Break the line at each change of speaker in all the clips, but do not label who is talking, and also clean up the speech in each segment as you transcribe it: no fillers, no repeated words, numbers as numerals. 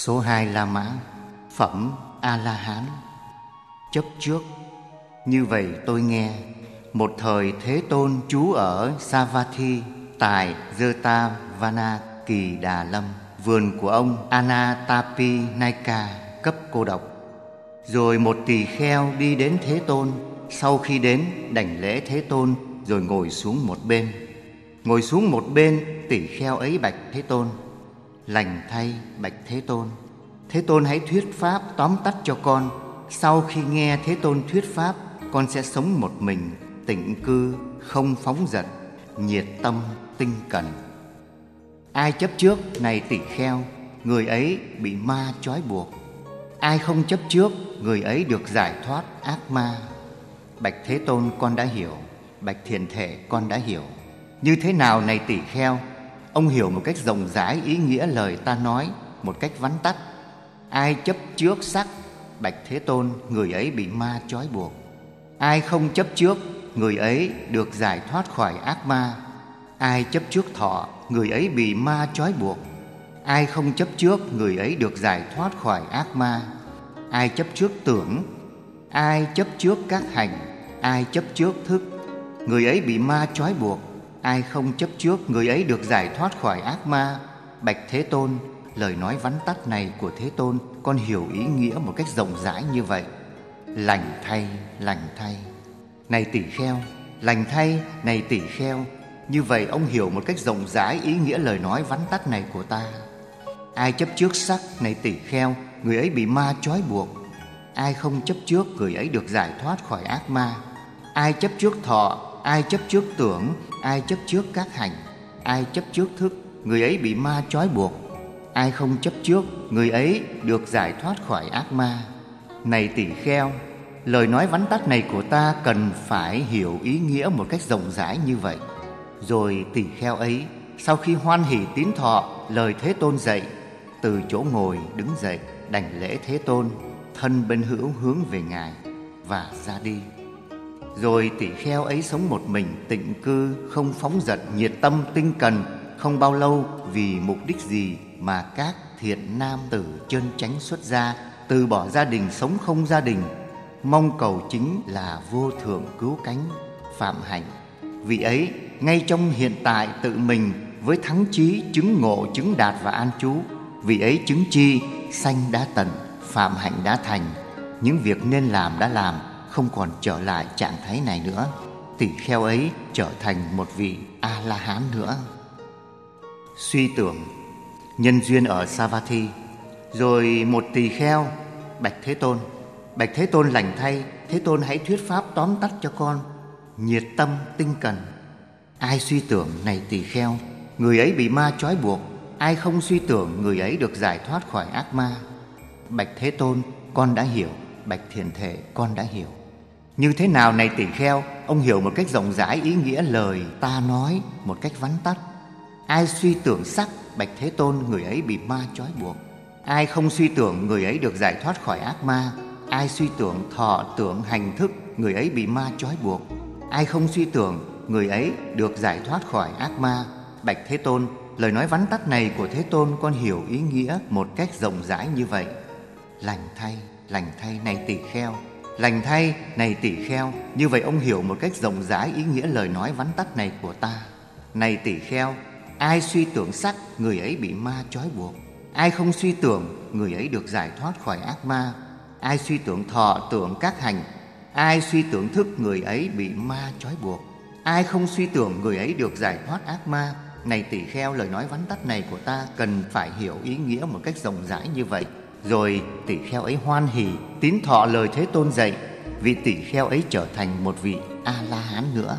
Số 2 La Mã, phẩm A-la-hán. Chấp trước. Như vậy tôi nghe, một thời Thế Tôn trú ở Savatthi tại Jetavana Kỳ Đà Lâm, vườn của ông Anatapinayka cấp cô độc. Rồi một tỳ kheo đi đến Thế Tôn. Sau khi đến, đảnh lễ Thế Tôn rồi ngồi xuống một bên. Ngồi xuống một bên, tỳ kheo ấy bạch Thế Tôn: Lành thay, bạch Thế Tôn. Thế Tôn hãy thuyết pháp tóm tắt cho con. Sau khi nghe Thế Tôn thuyết pháp, con sẽ sống một mình, tịnh cư, không phóng dật, nhiệt tâm, tinh cần. Ai chấp trước, này tỳ kheo, người ấy bị ma trói buộc. Ai không chấp trước, người ấy được giải thoát ác ma. Bạch Thế Tôn, con đã hiểu. Bạch Thiện Thể, con đã hiểu. Như thế nào, này tỳ kheo? Ông hiểu một cách rộng rãi ý nghĩa lời ta nói, một cách vắn tắt. Ai chấp trước sắc, bạch Thế Tôn, người ấy bị ma trói buộc. Ai không chấp trước, người ấy được giải thoát khỏi ác ma. Ai chấp trước thọ, người ấy bị ma trói buộc. Ai không chấp trước, người ấy được giải thoát khỏi ác ma. Ai chấp trước tưởng, ai chấp trước các hành, ai chấp trước thức, người ấy bị ma trói buộc. Ai không chấp trước, người ấy được giải thoát khỏi ác ma. Bạch Thế Tôn, lời nói vắn tắt này của Thế Tôn, con hiểu ý nghĩa một cách rộng rãi như vậy. Lành thay, lành thay, này tỳ kheo. Lành thay, này tỳ kheo. Như vậy ông hiểu một cách rộng rãi ý nghĩa lời nói vắn tắt này của ta. Ai chấp trước sắc, này tỳ kheo, người ấy bị ma trói buộc. Ai không chấp trước, người ấy được giải thoát khỏi ác ma. Ai chấp trước thọ, ai chấp trước tưởng, ai chấp trước các hành, ai chấp trước thức, người ấy bị ma trói buộc. Ai không chấp trước, người ấy được giải thoát khỏi ác ma. Này tỳ kheo, lời nói vắn tắt này của ta cần phải hiểu ý nghĩa một cách rộng rãi như vậy. Rồi tỳ kheo ấy, sau khi hoan hỉ tín thọ lời Thế Tôn dạy, từ chỗ ngồi đứng dậy, đảnh lễ Thế Tôn, thân bên hữu hướng về Ngài và ra đi. Rồi tỳ kheo ấy sống một mình, tịnh cư, không phóng dật, nhiệt tâm, tinh cần. Không bao lâu, vì mục đích gì mà các thiện nam tử chân chánh xuất gia, từ bỏ gia đình, sống không gia đình, mong cầu chính là vô thượng cứu cánh, phạm hạnh. Vì ấy, ngay trong hiện tại tự mình với thắng chí chứng ngộ, chứng đạt và an trú. Vì ấy chứng chi, sanh đã tận, phạm hạnh đã thành. Những việc nên làm đã làm, không còn trở lại trạng thái này nữa. Tỳ kheo ấy trở thành một vị A-la-hán nữa. Suy tưởng. Nhân duyên ở Savatthi. Rồi một tỳ kheo bạch Thế Tôn: Bạch Thế Tôn, lành thay, Thế Tôn hãy thuyết pháp tóm tắt cho con. Nhiệt tâm, tinh cần. Ai suy tưởng, này tỳ kheo, người ấy bị ma trói buộc. Ai không suy tưởng, người ấy được giải thoát khỏi ác ma. Bạch Thế Tôn, con đã hiểu. Bạch Thiện Thể, con đã hiểu. Như thế nào, này tỳ kheo? Ông hiểu một cách rộng rãi ý nghĩa lời ta nói một cách vắn tắt. Ai suy tưởng sắc, bạch Thế Tôn, người ấy bị ma trói buộc. Ai không suy tưởng, người ấy được giải thoát khỏi ác ma. Ai suy tưởng thọ, tưởng, hành, thức, người ấy bị ma trói buộc. Ai không suy tưởng, người ấy được giải thoát khỏi ác ma. Bạch Thế Tôn, lời nói vắn tắt này của Thế Tôn, con hiểu ý nghĩa một cách rộng rãi như vậy. Lành thay, này tỳ kheo. Lành thay, này tỳ kheo. Như vậy ông hiểu một cách rộng rãi ý nghĩa lời nói vắn tắt này của ta. Này tỳ kheo, ai suy tưởng sắc, người ấy bị ma trói buộc. Ai không suy tưởng, người ấy được giải thoát khỏi ác ma. Ai suy tưởng thọ, tưởng, các hành, ai suy tưởng thức, người ấy bị ma trói buộc. Ai không suy tưởng, người ấy được giải thoát ác ma. Này tỳ kheo, lời nói vắn tắt này của ta cần phải hiểu ý nghĩa một cách rộng rãi như vậy. Rồi tỳ kheo ấy hoan hỉ tín thọ lời Thế Tôn dạy. Vị tỳ kheo ấy trở thành một vị A-la-hán nữa.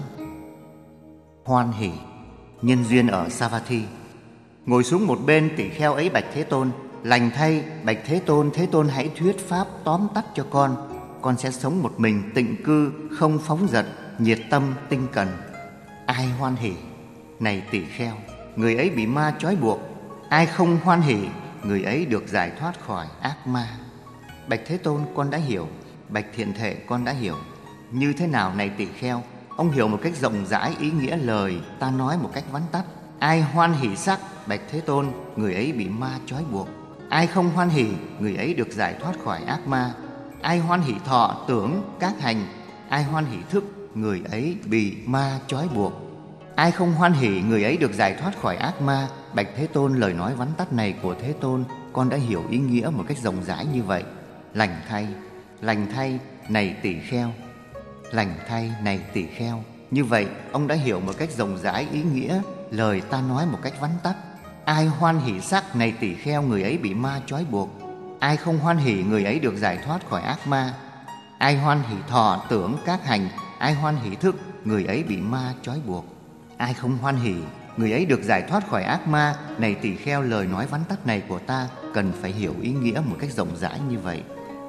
Hoan hỉ. Nhân duyên ở Savatthi. Ngồi xuống một bên, tỳ kheo ấy bạch Thế Tôn: Lành thay, bạch Thế Tôn, Thế Tôn hãy thuyết pháp tóm tắt cho con. Con sẽ sống một mình, tịnh cư, không phóng dật, nhiệt tâm, tinh cần. Ai hoan hỉ? Này tỳ kheo, người ấy bị ma trói buộc. Ai không hoan hỉ, người ấy được giải thoát khỏi ác ma. Bạch Thế Tôn, con đã hiểu. Bạch Thiện Thể, con đã hiểu. Như thế nào, này tỳ kheo? Ông hiểu một cách rộng rãi ý nghĩa lời ta nói một cách vắn tắt. Ai hoan hỷ sắc, bạch Thế Tôn, người ấy bị ma trói buộc. Ai không hoan hỉ, người ấy được giải thoát khỏi ác ma. Ai hoan hỉ thọ tưởng các hành, ai hoan hỉ thức, người ấy bị ma trói buộc. Ai không hoan hỉ, người ấy được giải thoát khỏi ác ma. Bạch Thế Tôn, lời nói vắn tắt này của Thế Tôn con đã hiểu ý nghĩa một cách rộng rãi như vậy. Lành thay này tỳ kheo. Lành thay này tỳ kheo. Như vậy ông đã hiểu một cách rộng rãi ý nghĩa lời ta nói một cách vắn tắt. Ai hoan hỉ sắc này tỳ kheo, người ấy bị ma trói buộc. Ai không hoan hỉ, người ấy được giải thoát khỏi ác ma. Ai hoan hỉ thọ tưởng các hành, ai hoan hỉ thức, người ấy bị ma trói buộc. Ai không hoan hỉ, người ấy được giải thoát khỏi ác ma. Này tỳ kheo, lời nói vắn tắt này của ta cần phải hiểu ý nghĩa một cách rộng rãi như vậy.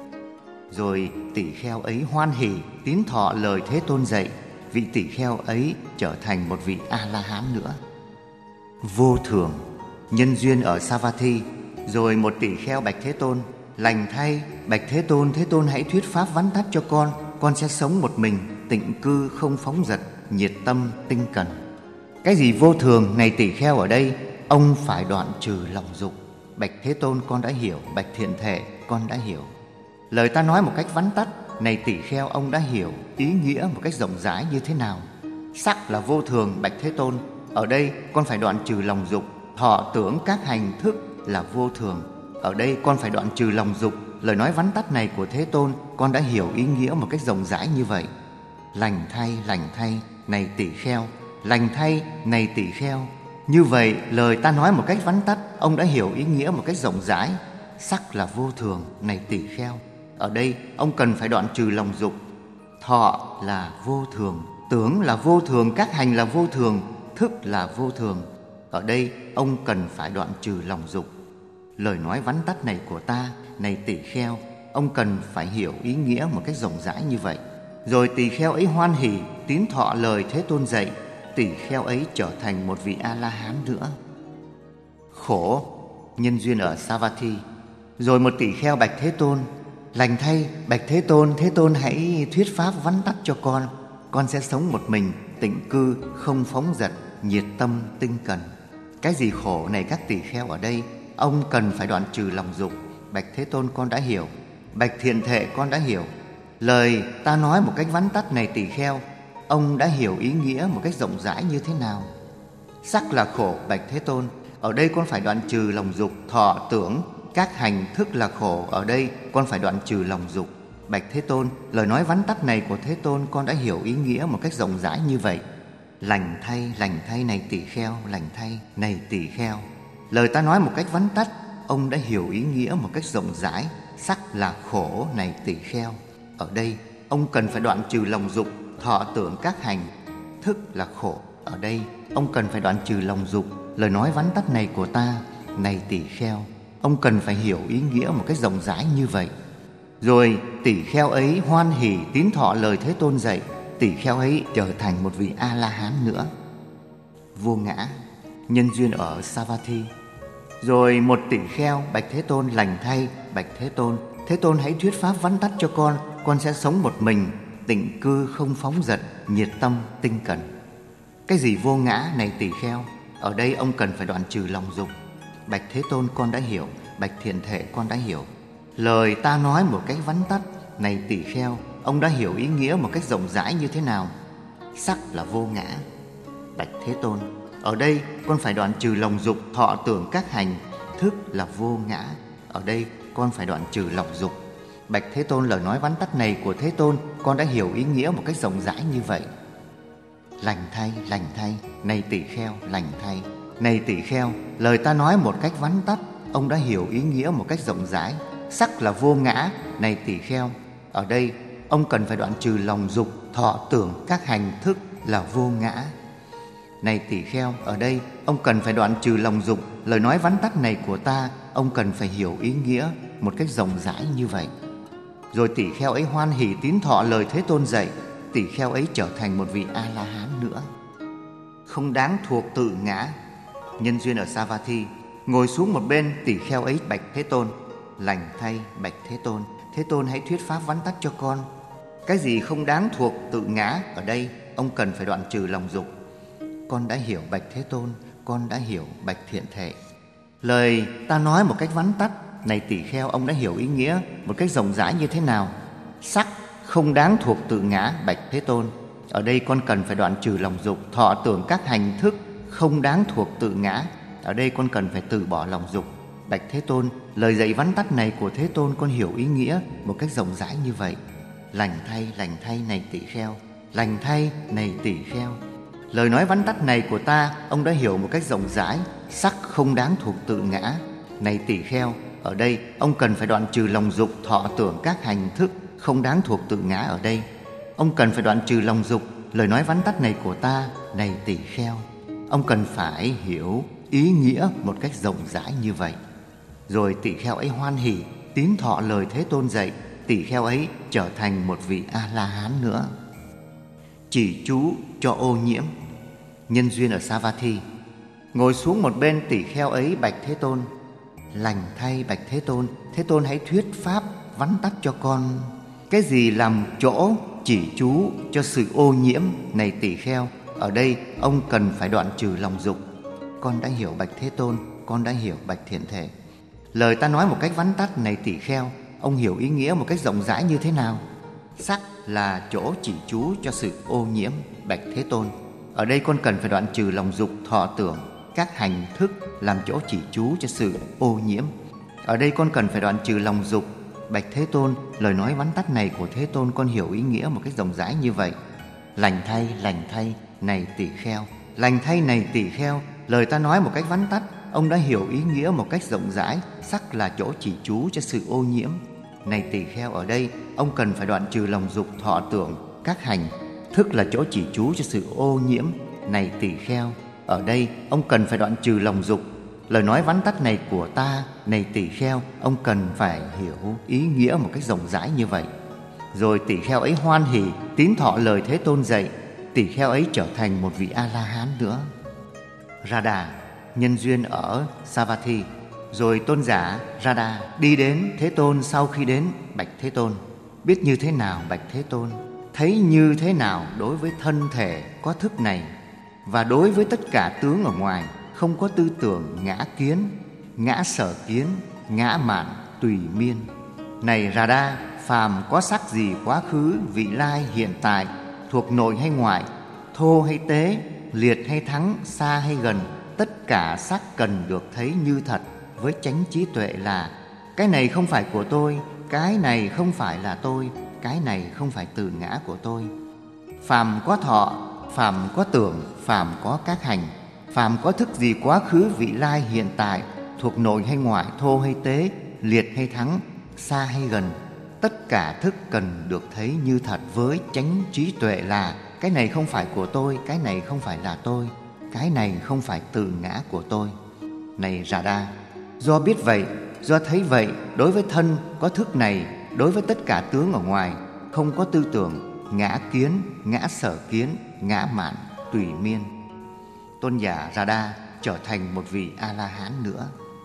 Rồi tỳ kheo ấy hoan hỉ tín thọ lời Thế Tôn dạy. Vị tỳ kheo ấy trở thành một vị A-la-hán nữa. Vô thường, nhân duyên ở Savatthi. Rồi một tỳ kheo bạch Thế Tôn: Lành thay, bạch Thế Tôn hãy thuyết pháp vắn tắt cho con sẽ sống một mình, tịnh cư không phóng dật, nhiệt tâm tinh cần. Cái gì vô thường này tỳ kheo, ở đây ông phải đoạn trừ lòng dục. Bạch Thế Tôn, con đã hiểu. Bạch Thiện Thể, con đã hiểu. Lời ta nói một cách vắn tắt này tỳ kheo, ông đã hiểu ý nghĩa một cách rộng rãi như thế nào. Sắc là vô thường, bạch Thế Tôn, ở đây con phải đoạn trừ lòng dục. Thọ tưởng các hành thức là vô thường, ở đây con phải đoạn trừ lòng dục. Lời nói vắn tắt này của Thế Tôn con đã hiểu ý nghĩa một cách rộng rãi như vậy. Lành thay này tỳ kheo. Lành thay này tỳ kheo. Như vậy lời ta nói một cách vắn tắt, ông đã hiểu ý nghĩa một cách rộng rãi. Sắc là vô thường này tỳ kheo, ở đây ông cần phải đoạn trừ lòng dục. Thọ là vô thường, tưởng là vô thường, các hành là vô thường, thức là vô thường, ở đây ông cần phải đoạn trừ lòng dục. Lời nói vắn tắt này của ta này tỳ kheo, ông cần phải hiểu ý nghĩa một cách rộng rãi như vậy. Rồi tỳ kheo ấy hoan hỉ tín thọ lời Thế Tôn dạy. Tỳ kheo ấy trở thành một vị A-la-hán nữa. Khổ, nhân duyên ở Savatthi. Rồi một tỳ kheo bạch Thế Tôn: Lành thay, bạch Thế Tôn hãy thuyết pháp vắn tắt cho con sẽ sống một mình, tịnh cư không phóng dật, nhiệt tâm tinh cần. Cái gì khổ này các tỳ kheo, ở đây ông cần phải đoạn trừ lòng dục. Bạch Thế Tôn, con đã hiểu. Bạch Thiện Thể, con đã hiểu. Lời ta nói một cách vắn tắt này tỳ kheo, ông đã hiểu ý nghĩa một cách rộng rãi như thế nào. Sắc là khổ, bạch Thế Tôn, ở đây con phải đoạn trừ lòng dục. Thọ tưởng các hành thức là khổ, ở đây con phải đoạn trừ lòng dục. Bạch Thế Tôn, lời nói vắn tắt này của Thế Tôn con đã hiểu ý nghĩa một cách rộng rãi như vậy. Lành thay này tỳ kheo. Lành thay này tỳ kheo. Lời ta nói một cách vắn tắt, ông đã hiểu ý nghĩa một cách rộng rãi. Sắc là khổ này tỳ kheo, ở đây ông cần phải đoạn trừ lòng dục. Thọ tưởng các hành thức là khổ, ở đây ông cần phải đoạn trừ lòng dục. Lời nói vắn tắt này của ta này tỳ kheo, ông cần phải hiểu ý nghĩa một cách rộng rãi như vậy. Rồi tỳ kheo ấy hoan hỉ tín thọ lời Thế Tôn dạy. Tỳ kheo ấy trở thành một vị A-la-hán nữa. Vô ngã, nhân duyên ở Savatthi. Rồi một tỳ kheo bạch Thế Tôn: Lành thay, bạch Thế Tôn hãy thuyết pháp vắn tắt cho con sẽ sống một mình, tịnh cư không phóng dật, nhiệt tâm tinh cần. Cái gì vô ngã này tỳ kheo, ở đây ông cần phải đoạn trừ lòng dục. Bạch Thế Tôn, con đã hiểu. Bạch Thiện Thể, con đã hiểu. Lời ta nói một cách vắn tắt này tỳ kheo, ông đã hiểu ý nghĩa một cách rộng rãi như thế nào. Sắc là vô ngã. Bạch Thế Tôn, ở đây con phải đoạn trừ lòng dục. Thọ tưởng các hành thức là vô ngã, ở đây con phải đoạn trừ lòng dục. Bạch Thế Tôn, lời nói vắn tắt này của Thế Tôn con đã hiểu ý nghĩa một cách rộng rãi như vậy. Lành thay này tỳ kheo. Lành thay này tỳ kheo, lời ta nói một cách vắn tắt, ông đã hiểu ý nghĩa một cách rộng rãi. Sắc là vô ngã này tỳ kheo, ở đây ông cần phải đoạn trừ lòng dục. Thọ tưởng các hành thức là vô ngã này tỳ kheo, ở đây ông cần phải đoạn trừ lòng dục. Lời nói vắn tắt này của ta, ông cần phải hiểu ý nghĩa một cách rộng rãi như vậy. Rồi tỳ kheo ấy hoan hỉ tín thọ lời Thế Tôn dạy. Tỳ kheo ấy trở thành một vị A-la-hán nữa. Không đáng thuộc tự ngã, nhân duyên ở Savatthi. Ngồi xuống một bên, tỳ kheo ấy bạch Thế Tôn: Lành thay, bạch Thế Tôn hãy thuyết pháp vắn tắt cho con. Cái gì không đáng thuộc tự ngã, ở đây ông cần phải đoạn trừ lòng dục. Con đã hiểu bạch Thế Tôn, con đã hiểu bạch Thiện Thể. Lời ta nói một cách vắn tắt này tỳ kheo, ông đã hiểu ý nghĩa một cách rộng rãi như thế nào? Sắc không đáng thuộc tự ngã, bạch Thế Tôn. Ở đây con cần phải đoạn trừ lòng dục. Thọ tưởng các hành thức không đáng thuộc tự ngã. Ở đây con cần phải từ bỏ lòng dục, bạch Thế Tôn. Lời dạy vắn tắt này của Thế Tôn con hiểu ý nghĩa một cách rộng rãi như vậy. Lành thay này tỳ kheo, lành thay này tỳ kheo. Lời nói vắn tắt này của ta ông đã hiểu một cách rộng rãi. Sắc không đáng thuộc tự ngã, này tỳ kheo. Ở đây ông cần phải đoạn trừ lòng dục. Thọ tưởng các hành thức không đáng thuộc tự ngã. Ở đây ông cần phải đoạn trừ lòng dục. Lời nói vắn tắt này của ta, này tỳ kheo, ông cần phải hiểu ý nghĩa một cách rộng rãi như vậy. Rồi tỳ kheo ấy hoan hỉ tín thọ lời Thế Tôn dạy. Tỳ kheo ấy trở thành một vị A-la-hán nữa. Chỉ chú cho ô nhiễm. Nhân duyên ở Savatthi. Ngồi xuống một bên, tỳ kheo ấy bạch Thế Tôn: lành thay bạch Thế Tôn, Thế Tôn hãy thuyết pháp vắn tắt cho con. Cái gì làm chỗ chỉ chú cho sự ô nhiễm, này tỳ kheo? Ở đây ông cần phải đoạn trừ lòng dục. Con đã hiểu bạch Thế Tôn, con đã hiểu bạch Thiện Thể. Lời ta nói một cách vắn tắt, này tỳ kheo, ông hiểu ý nghĩa một cách rộng rãi như thế nào? Sắc là chỗ chỉ chú cho sự ô nhiễm, bạch Thế Tôn. Ở đây con cần phải đoạn trừ lòng dục. Thọ tưởng các hành thức làm chỗ chỉ chú cho sự ô nhiễm. Ở đây con cần phải đoạn trừ lòng dục, bạch Thế Tôn. Lời nói vắn tắt này của Thế Tôn con hiểu ý nghĩa một cách rộng rãi như vậy. Lành thay này tỳ kheo, lành thay này tỳ kheo. Lời ta nói một cách vắn tắt, ông đã hiểu ý nghĩa một cách rộng rãi. Sắc là chỗ chỉ chú cho sự ô nhiễm, này tỳ kheo. Ở đây ông cần phải đoạn trừ lòng dục. Thọ tưởng các hành thức là chỗ chỉ chú cho sự ô nhiễm, này tỳ kheo. Ở đây ông cần phải đoạn trừ lòng dục. Lời nói vắn tắt này của ta, này tỳ kheo, ông cần phải hiểu ý nghĩa một cách rộng rãi như vậy. Rồi tỳ kheo ấy hoan hỉ tín thọ lời Thế Tôn dạy. Tỳ kheo ấy trở thành một vị A-la-hán nữa. Radha. Nhân duyên ở Savatthi. Rồi tôn giả Radha đi đến Thế Tôn. Sau khi đến, bạch Thế Tôn: biết như thế nào bạch Thế Tôn? Thấy như thế nào đối với thân thể có thức này, và đối với tất cả tướng ở ngoài, không có tư tưởng ngã kiến, ngã sở kiến, ngã mạn, tùy miên. Này Radha, phàm có sắc gì quá khứ, vị lai, hiện tại, thuộc nội hay ngoại, thô hay tế, liệt hay thắng, xa hay gần, tất cả sắc cần được thấy như thật với chánh trí tuệ là: cái này không phải của tôi, cái này không phải là tôi, cái này không phải từ ngã của tôi. Phàm có thọ, phàm có tưởng, phàm có các hành, phàm có thức gì quá khứ, vị lai, hiện tại, thuộc nội hay ngoại, thô hay tế, liệt hay thắng, xa hay gần, tất cả thức cần được thấy như thật với chánh trí tuệ là: cái này không phải của tôi, cái này không phải là tôi, cái này không phải từ ngã của tôi. Này Radha, do biết vậy, do thấy vậy, đối với thân có thức này, đối với tất cả tướng ở ngoài, không có tư tưởng ngã kiến, ngã sở kiến, ngã mạn, tùy miên. Tôn giả Radha trở thành một vị A-la-hán nữa.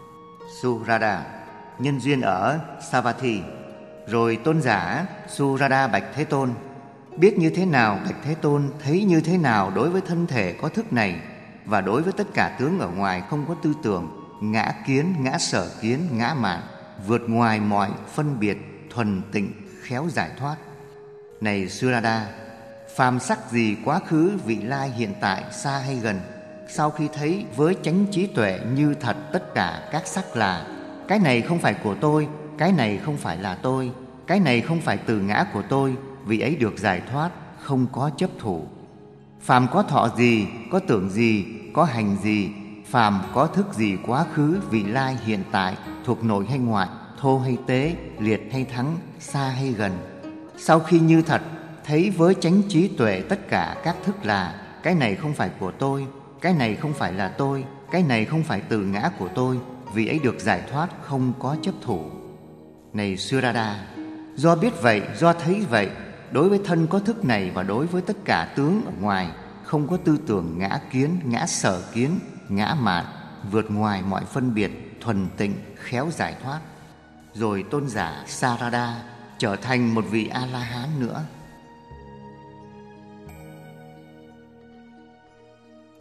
Suradha. Nhân duyên ở Savatthi. Rồi tôn giả Suradha bạch Thế Tôn: biết như thế nào bạch Thế Tôn? Thấy như thế nào đối với thân thể có thức này, và đối với tất cả tướng ở ngoài, không có tư tưởng ngã kiến, ngã sở kiến, ngã mạn, vượt ngoài mọi phân biệt, thuần tịnh, khéo giải thoát. Này Suradha, phàm sắc gì quá khứ, vị lai, hiện tại, xa hay gần, sau khi thấy với chánh trí tuệ như thật tất cả các sắc là: cái này không phải của tôi, cái này không phải là tôi, cái này không phải từ ngã của tôi, vị ấy được giải thoát, không có chấp thủ. Phàm có thọ gì, có tưởng gì, có hành gì, phàm có thức gì quá khứ, vị lai, hiện tại, thuộc nội hay ngoại, thô hay tế, liệt hay thắng, xa hay gần, sau khi như thật thấy với chánh trí tuệ tất cả các thức là: cái này không phải của tôi, cái này không phải là tôi, cái này không phải từ ngã của tôi, vị ấy được giải thoát, không có chấp thủ. Này Suradha, do biết vậy, do thấy vậy, đối với thân có thức này và đối với tất cả tướng ở ngoài, không có tư tưởng ngã kiến, ngã sở kiến, ngã mạn, vượt ngoài mọi phân biệt, thuần tịnh, khéo giải thoát. Rồi tôn giả Sarada trở thành một vị A-la-hán nữa.